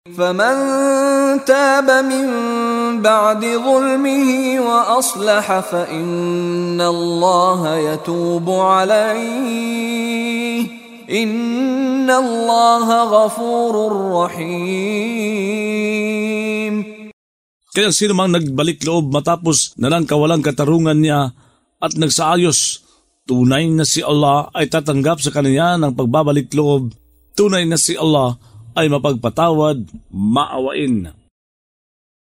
فَمَن تَابَ مِن بَعْدِ ظُلْمِهِ وَأَصْلَحَ فَإِنَّ اللَّهَ يَتُوبُ عَلَيْهِ إِنَّ اللَّهَ غَفُورٌ رَّحِيمٌ. Kaya sino mang nagbalik loob matapos na ng kawalang katarungan niya at nagsaayos, tunay na si Allah ay tatanggap sa kanya ng pagbabalik loob. Tunay na si Allah ay mapagpatawad, maawain.